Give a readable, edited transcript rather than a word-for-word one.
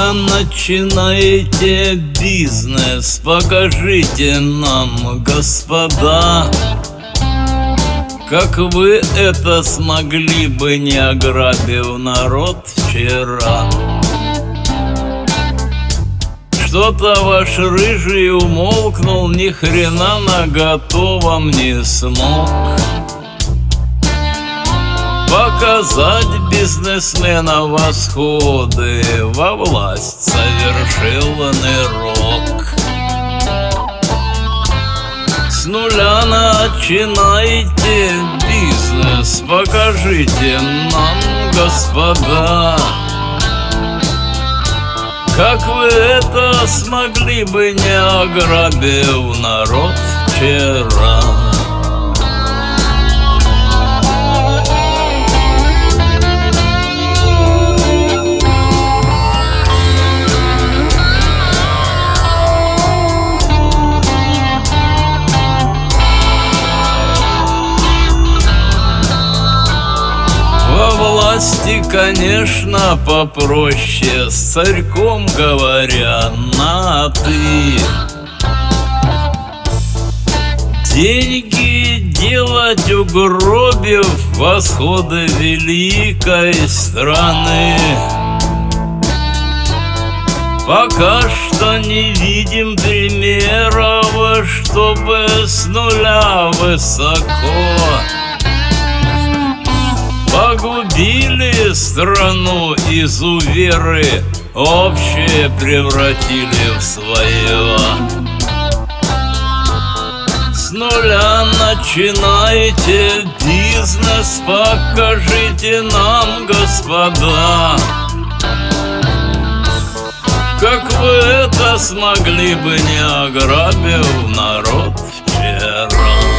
нуля начинаете бизнес, покажите нам, господа, как вы это смогли бы, не ограбив народ вчера. Что-то ваш рыжий умолкнул, ни хрена на готовом не смог показать бизнесмена восходы, во власть совершил нырок. С нуля начинайте бизнес, покажите нам, господа, как вы это смогли бы, не ограбив народ вчера. Во власти, конечно, попроще, с царьком говоря на «ты». Деньги делать, угробив восходы великой страны. Пока что не видим примеров, чтобы с нуля высоко погубили страну, изуверы общее превратили в свое. С нуля начинайте бизнес, покажите нам, господа, как вы это смогли бы, не ограбив народ вчера.